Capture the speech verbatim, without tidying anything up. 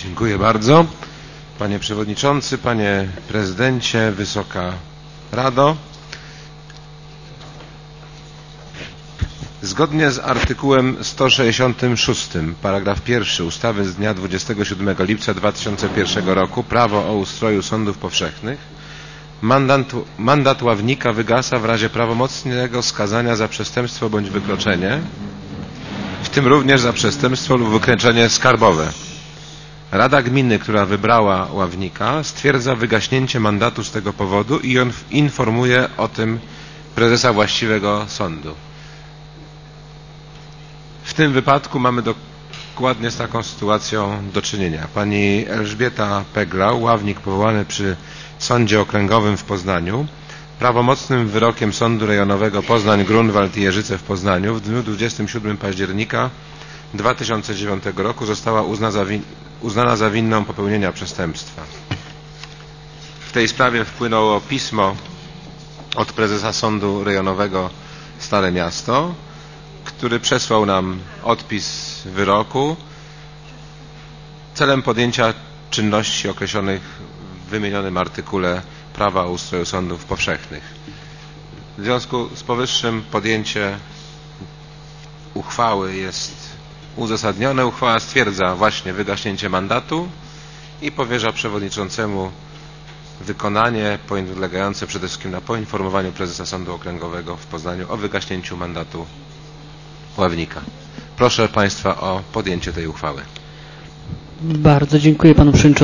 Dziękuję bardzo. Panie Przewodniczący, Panie Prezydencie, Wysoka Rado. Zgodnie z artykułem sto sześćdziesiątym szóstym paragraf pierwszy ustawy z dnia dwudziestego siódmego lipca dwa tysiące pierwszego roku Prawo o ustroju sądów powszechnych mandat, mandat ławnika wygasa w razie prawomocnego skazania za przestępstwo bądź wykroczenie, w tym również za przestępstwo lub wykroczenie skarbowe. Rada Gminy, która wybrała ławnika, stwierdza wygaśnięcie mandatu z tego powodu i on informuje o tym prezesa właściwego sądu. W tym wypadku mamy dokładnie z taką sytuacją do czynienia. Pani Elżbieta Pegrał, ławnik powołany przy Sądzie Okręgowym w Poznaniu, prawomocnym wyrokiem Sądu Rejonowego Poznań-Grunwald i Jeżyce w Poznaniu w dniu dwudziestego siódmego października dwa tysiące dziewiątego roku została uzna za win, uznana za winną popełnienia przestępstwa. W tej sprawie wpłynęło pismo od prezesa Sądu Rejonowego Stare Miasto, który przesłał nam odpis wyroku celem podjęcia czynności określonych w wymienionym artykule Prawa o ustroju sądów powszechnych. W związku z powyższym podjęcie uchwały jest uzasadnione. Uchwała stwierdza właśnie wygaśnięcie mandatu i powierza przewodniczącemu wykonanie polegające przede wszystkim na poinformowaniu prezesa Sądu Okręgowego w Poznaniu o wygaśnięciu mandatu ławnika. Proszę Państwa o podjęcie tej uchwały. Bardzo dziękuję Panu Przewodniczącemu.